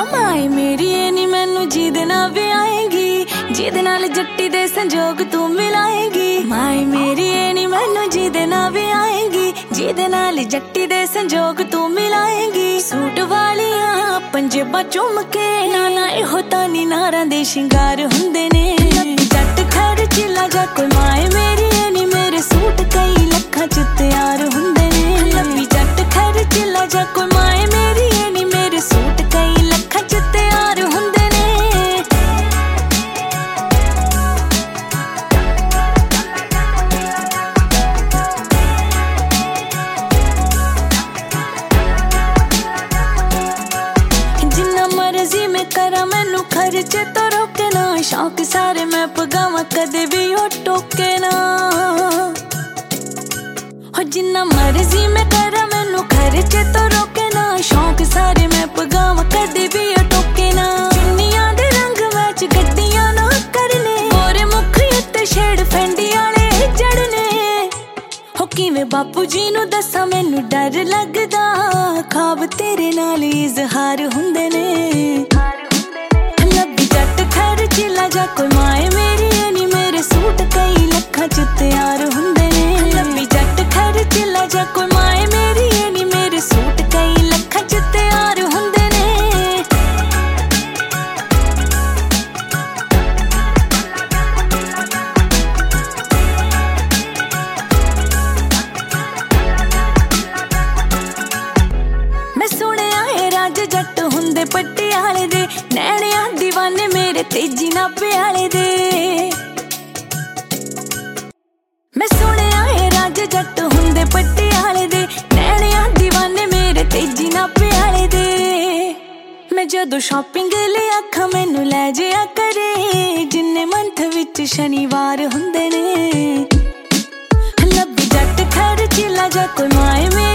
ਮਾਏ ਮੇਰੀ ਇਹ ਨੀ ਮੈਨੂੰ ਜਿਹਦੇ ਨਾਲ ਵਿਆਹੇਗੀ, ਜਿਹਦੇ ਨਾਲ ਜੱਟੀ ਦੇ ਸੰਜੋਗ ਤੂੰ ਮਿਲਾਏਗੀ। ਮਾਏ ਮੇਰੀ ਇਹ ਨੀ ਮੈਨੂੰ ਜਿਹਦੇ ਨਾਲ ਵਿਆਹੇਗੀ, ਜਿਹਦੇ ਨਾਲ ਜੱਟੀ ਦੇ ਸੰਜੋਗ ਤੂੰ ਮਿਲਾਏਗੀ। ਸੂਟ ਵਾਲੀਆਂ ਪੰਜੇਬਾਂ ਚੁੰਮ ਕੇ ਨਾ ਇਹੋ ਤਾਂ ਨੀ ਨਾਰਾਂ ਦੇ ਸ਼ਿੰਗਾਰ ਹੁੰਦੇ ਨੇ। ਜੱਟ ਖਰਚੀਲਾ ਜਾ ਕੋਈ ਮਾਏ ਮੇਰੀ ਇਹ ਨੀ ਮੇਰੇ ਸੂਟ ਕਈ ਲੱਖਾਂ ਚ ਤਿਆਰ ਹੁੰਦੇ ਨੇ। ਲੱਭੀ ਜੱਟ ਖਰਚੀਲਾ ਜਾ ਕੋਈ ਮਾਏ ਮੇਰੀ ਇਹ ਨੀ ਮੇਰੇ ਸੂਟ ਕਈ ਲੱਖਾਂ ਚ ਤਿਆਰ ਹੁੰਦੇ ਨੇ। ਜਿੰਨਾ ਮਰਜ਼ੀ ਮੈਂ ਕਰਾਂ ਮੈਨੂੰ ਖਰਚੇ ਤੋਂ ਰੋਕੇ ਨਾ, ਸ਼ੌਕ ਸਾਰੇ ਮੈਂ ਪਗਾਵਾਂ ਕਦੇ ਵੀ ਉਹ ਟੋਕੇ ਨਾ। ਹੋ ਜਿੰਨਾ ਮਰਜ਼ੀ ਮੈਂ ਕਰਾਂ ਮੈਨੂੰ ਖਰਚੇ ਤੋਂ ਰੋਕੇ ਨਾ, ਸ਼ੌਕ ਸਾਰੇ ਮੈਂ ਪਗਾਵਾਂ ਕਦੇ ਵੀ ਉਹ ਟੋਕੇ ਨਾ। ਚੁੰਨੀਆਂ ਦੇ ਰੰਗ ਮੈਚ ਗੱਡੀਆਂ ਨਾ ਕਰਨੇ, ਗੋਰੇ ਮੁੱਖ ਉੱਤੇ ਛੇੜ ਫੈਂਡੀ ਵਾਲੇ ਜੜਨੇ। ਹੋ ਕਿਵੇਂ ਬਾਪੂ ਜੀ ਨੂੰ ਦੱਸਾਂ ਮੈਨੂੰ ਡਰ ਲੱਗਦਾ, ਖਾਬ ਤੇਰੇ ਨਾਲ ਇਜ਼ਹਾਰ ਹੁੰਦੇ ਨੇ। ਲੱਭੀ ਜੱਟ ਖਰਚੀਲਾ ਜਾ ਕੋਈ ਮਾਏ ਮੇਰੀ ਇਹ ਨੀ ਮੇਰੇ ਸੂਟ ਕਈ ਲੱਖਾਂ ਚ ਤਿਆਰ ਹੁੰਦੇ ਨੇ। ਲੱਭੀ ਜੱਟ ਖਰਚੀਲਾ ਜਾ ਕੋਈ ਮਾਏ ਮੇਰੀ ਇਹ ਨੀ ਮੇਰੇ ਸੂਟ ਕਈ ਲੱਖਾਂ ਚ ਤਿਆਰ ਹੁੰਦੇ ਨੇ। ਮੈਂ ਸੁਣਿਆ ਏ ਰਾਜ ਜੱਟ ਹੁੰਦੇ ਪਟਿਆਲੇ ਦੇ, ਨੈਣਿਆਂ ਦੀਵਾਨੇ ਮੇਰੇ ਤੇਜੀ ਨਾਭੇ ਵਾਲੇ ਦੇ। ਮੈਂ ਸੁਣਿਆ ਏ ਰਾਜ ਜੱਟ ਹੁੰਦੇ ਪਟਿਆਲੇ ਦੇ, ਨੈਣਿਆਂ ਦੀਵਾਨੇ ਮੇਰੇ ਤੇਜੀ ਨਾਭੇ ਵਾਲੇ ਦੇ। ਮੈਂ ਜਦੋਂ ਸ਼ਾਪਿੰਗ ਲਈ ਆਖਾਂ ਮੈਨੂੰ ਲੈ ਜਿਆ ਕਰੇ, ਜਿੰਨੇ ਮੰਥ ਵਿੱਚ ਸ਼ਨੀਵਾਰ ਹੁੰਦੇ ਨੇ। ਲੱਭੀ ਜੱਟ ਖਰਚੀਲਾ ਜਾ ਕੋਈ ਮਾਏ